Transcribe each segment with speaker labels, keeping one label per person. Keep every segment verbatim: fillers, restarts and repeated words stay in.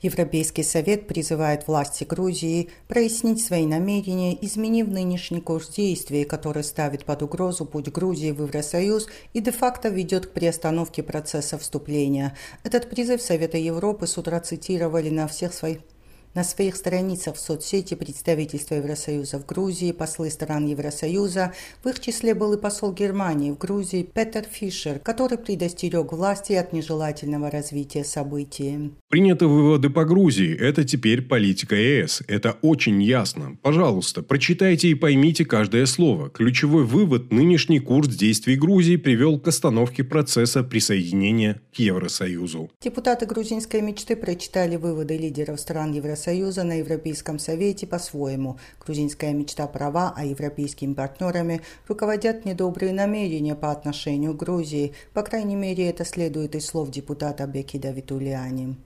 Speaker 1: Европейский совет призывает власти Грузии прояснить свои намерения, изменив нынешний курс действий, который ставит под угрозу путь Грузии в Евросоюз и де-факто ведет к приостановке процесса вступления. Этот призыв Совета Европы с утра цитировали на всех своих На своих страницах в соцсети представительства Евросоюза в Грузии, послы стран Евросоюза, в их числе был и посол Германии в Грузии Петер Фишер, который предостерег власти от нежелательного развития событий.
Speaker 2: Приняты выводы по Грузии. Это теперь политика ЕС. Это очень ясно. Пожалуйста, прочитайте и поймите каждое слово. Ключевой вывод – нынешний курс действий Грузии привел к остановке процесса присоединения к Евросоюзу.
Speaker 1: Депутаты грузинской мечты прочитали выводы лидеров стран Евросоюза Союза на Европейском совете по-своему. Грузинская мечта права, а европейскими партнерами руководят недобрые намерения по отношению к Грузии. По крайней мере, это следует из слов депутата Беки Давитулиани.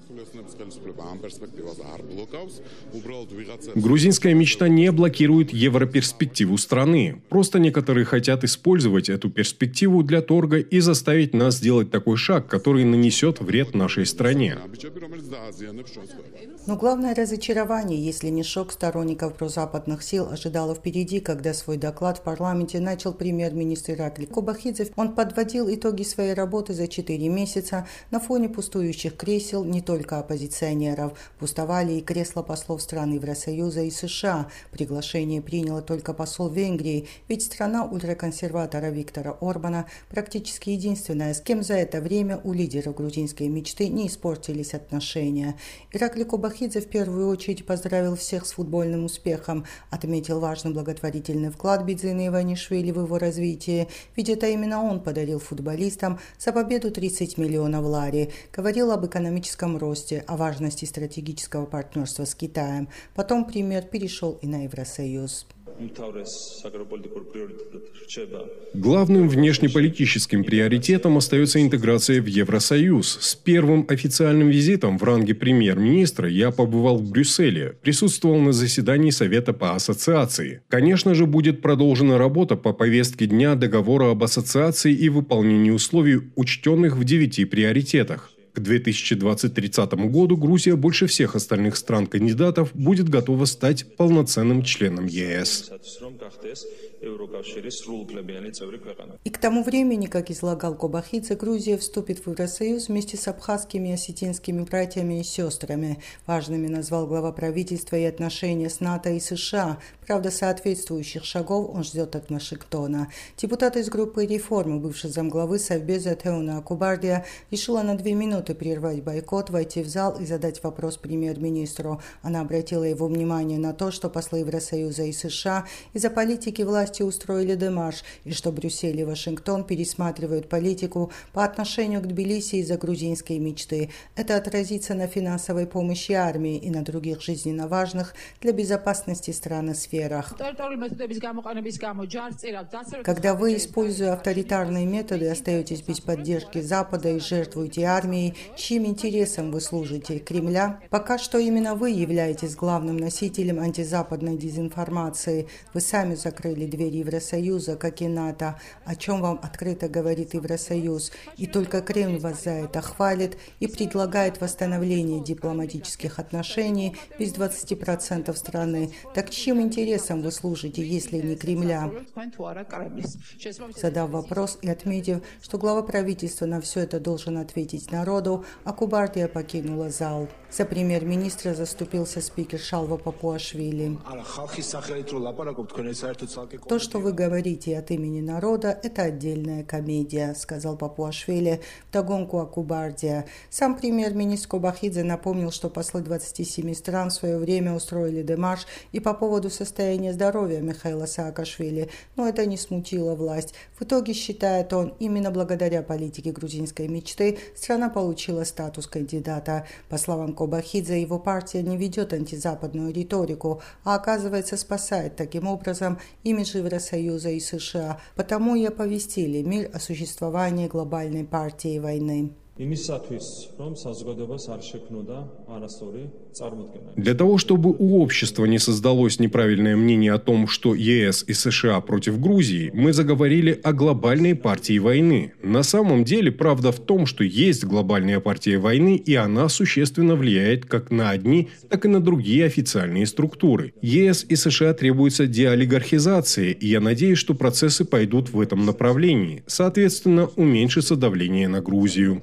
Speaker 2: Грузинская мечта не блокирует европерспективу страны. Просто некоторые хотят использовать эту перспективу для торга и заставить нас сделать такой шаг, который нанесет вред нашей стране.
Speaker 1: Но главное разочарование, если не шок сторонников прозападных сил, ожидало впереди, когда свой доклад в парламенте начал премьер-министр Иракли Кобахидзе. Он подводил итоги своей работы за четыре месяца на фоне пустующих кресел не только оппозиционеров. Пустовали и кресла послов стран Евросоюза и США. Приглашение принял только посол Венгрии, ведь страна ультраконсерватора Виктора Орбана практически единственная, с кем за это время у лидеров грузинской мечты не испортились отношения. Иракли Кобахидзе в первую очередь поздравил всех с футбольным успехом, отметил важный благотворительный вклад Бидзины Иванишвили в его развитие, ведь это именно он подарил футболистам за победу тридцать миллионов лари, говорил об экономическом росте, о важности стратегического партнерства с Китаем. Потом премьер перешел и на Евросоюз.
Speaker 2: Главным внешнеполитическим приоритетом остается интеграция в Евросоюз. С первым официальным визитом в ранге премьер-министра я побывал в Брюсселе, присутствовал на заседании Совета по ассоциации. Конечно же, будет продолжена работа по повестке дня договора об ассоциации и выполнении условий, учтенных в девяти приоритетах. К две тысячи двадцать тридцатому году Грузия больше всех остальных стран-кандидатов будет готова стать полноценным членом ЕС.
Speaker 1: И к тому времени, как излагал Кобахидзе, Грузия вступит в Евросоюз вместе с абхазскими и осетинскими братьями и сестрами. Важными назвал глава правительства и отношения с НАТО и США. Правда, соответствующих шагов он ждет от Вашингтона. Депутат из группы реформы, бывший замглавы Совбеза Теуна Акубардия, решила на две минуты прервать бойкот, войти в зал и задать вопрос премьер-министру. Она обратила его внимание на то, что послы Евросоюза и США из-за политики власти устроили демарш, и что Брюссель и Вашингтон пересматривают политику по отношению к Тбилиси из-за грузинской мечты. Это отразится на финансовой помощи армии и на других жизненно важных для безопасности страны сферах. Когда вы, используя авторитарные методы, остаетесь без поддержки Запада и жертвуете армией, чьим интересам вы служите? Кремля? Пока что именно вы являетесь главным носителем антизападной дезинформации. Вы сами закрыли двери Евросоюза, как и НАТО, о чем вам открыто говорит Евросоюз. И только Кремль вас за это хвалит и предлагает восстановление дипломатических отношений без двадцати процентов страны. Так чьим интересам вы служите, если не Кремля? Задав вопрос и отметив, что глава правительства на все это должен ответить народу, Акубардия покинула зал. За премьер-министра заступился спикер Шалва Папуашвили. То, что вы говорите от имени народа, это отдельная комедия, сказал Папуашвили вдогонку Акубардия. Сам премьер-министр Кобахидзе напомнил, что послы двадцати семи стран в свое время устроили демарш и по поводу состояния здоровья Михаила Саакашвили, но это не смутило власть. В итоге, считает он, именно благодаря политике грузинской мечты страна получила статус кандидата. По словам Кобахидзе, его партия не ведет антизападную риторику, а оказывается спасает таким образом имидж Евросоюза и США. Потому и оповестили мир о существовании глобальной партии войны.
Speaker 2: Для того, чтобы у общества не создалось неправильное мнение о том, что ЕС и США против Грузии, мы заговорили о глобальной партии войны. На самом деле, правда в том, что есть глобальная партия войны, и она существенно влияет как на одни, так и на другие официальные структуры. ЕС и США требуется деолигархизация, и я надеюсь, что процессы пойдут в этом направлении. Соответственно, уменьшится давление на Грузию.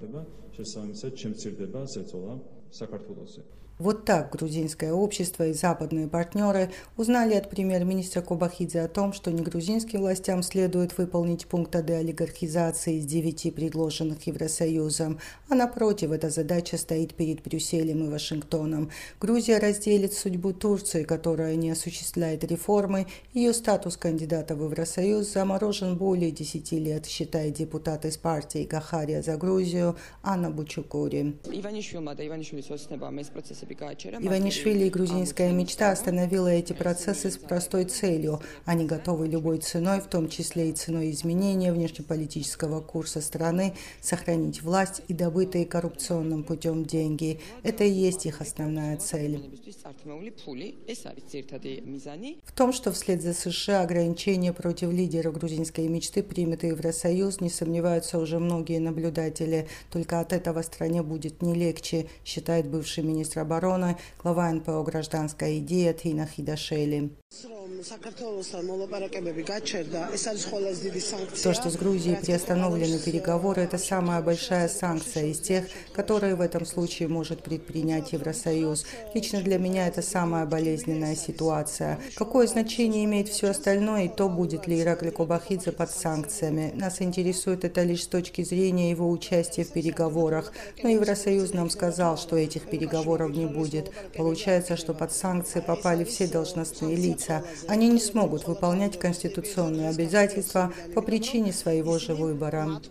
Speaker 1: Вот так грузинское общество и западные партнеры узнали от премьер-министра Кобахидзе о том, что не грузинским властям следует выполнить пункт о деолигархизации из девяти предложенных Евросоюзом, а напротив, эта задача стоит перед Брюсселем и Вашингтоном. Грузия разделит судьбу Турции, которая не осуществляет реформы. Ее статус кандидата в Евросоюз заморожен более десяти лет, считает депутат из партии Гахария за Грузию Анна Бучукури. Иванишвили и грузинская мечта остановила эти процессы с простой целью. Они готовы любой ценой, в том числе и ценой изменения внешнеполитического курса страны, сохранить власть и добытые коррупционным путем деньги. Это и есть их основная цель. В том, что вслед за США ограничения против лидера грузинской мечты примет и Евросоюз, не сомневаются уже многие наблюдатели. Только от этого стране будет не легче, считает бывший министр обороны, глава эн пэ о «Гражданская идея» Тина Хидашели. То, что с Грузией приостановлены переговоры, это самая большая санкция из тех, которые в этом случае может предпринять Евросоюз. Лично для меня это самая болезненная ситуация. Какое значение имеет все остальное и то, будет ли Иракли Кобахидзе под санкциями? Нас интересует это лишь с точки зрения его участия в переговорах. Но Евросоюз нам сказал, что этих переговоров не будет. Получается, что под санкции попали все должностные лица. Они не смогут выполнять конституционные обязательства по причине своего же выбора.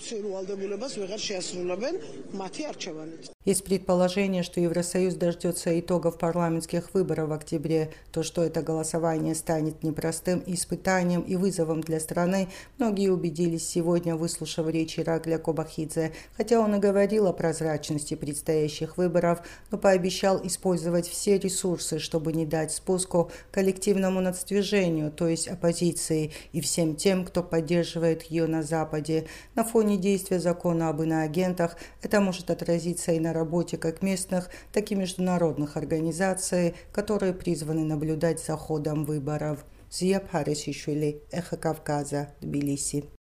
Speaker 1: Есть предположение, что Евросоюз дождется итогов парламентских выборов в октябре. То, что это голосование станет непростым испытанием и вызовом для страны, многие убедились сегодня, выслушав речь Иракля Кобахидзе. Хотя он и говорил о прозрачности предстоящих выборов, но пообещал использовать все ресурсы, чтобы не дать спуску коллективному нацдвижению, то есть оппозиции, и всем тем, кто поддерживает ее на Западе. На фоне действия закона об иноагентах это может отразиться и на работе как местных, так и международных организаций, которые призваны наблюдать за ходом выборов. Зия Парисишвили, Эхо Кавказа, Тбилиси.